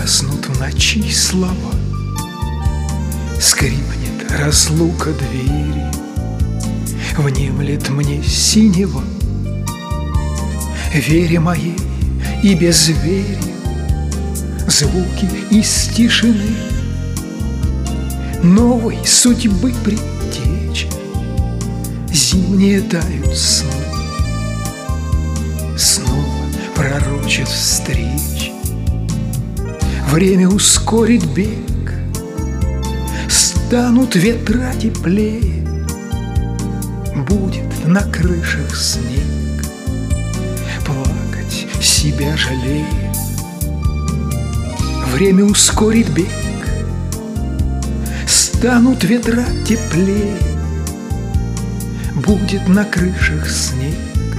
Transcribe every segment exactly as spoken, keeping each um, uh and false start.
Гаснут в ночи слова, скрипнет разлука двери, внемлет мне синего, вере моей и безверию, звуки из тишины новой судьбы предтечи, зимние тают сны, снова пророчат встречи. Время ускорит бег, станут ветра теплее, будет на крышах снег, плакать себя жалея. Время ускорит бег, станут ветра теплее, будет на крышах снег,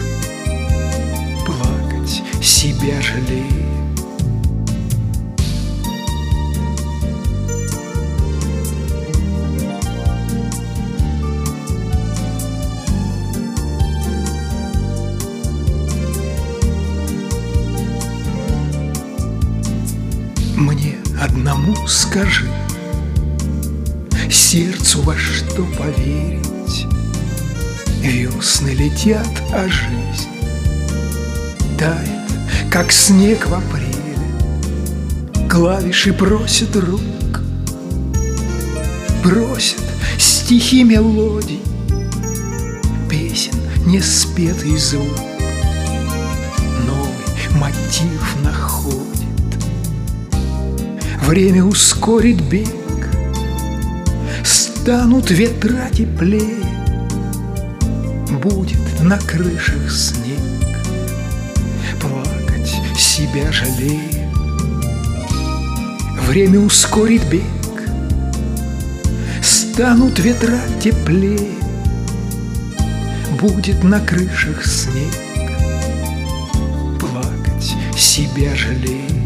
плакать себя жалея. Мне одному скажи, сердцу во что поверить? Весны летят, а жизнь тает, как снег в апреле. Клавиши просят рук, просят стихи мелодий, песен неспетый звук, новый мотив находит. Время ускорит бег, станут ветра теплее, будет на крышах снег, плакать себя жалея. Время ускорит бег, станут ветра теплее, будет на крышах снег, плакать себя жалея.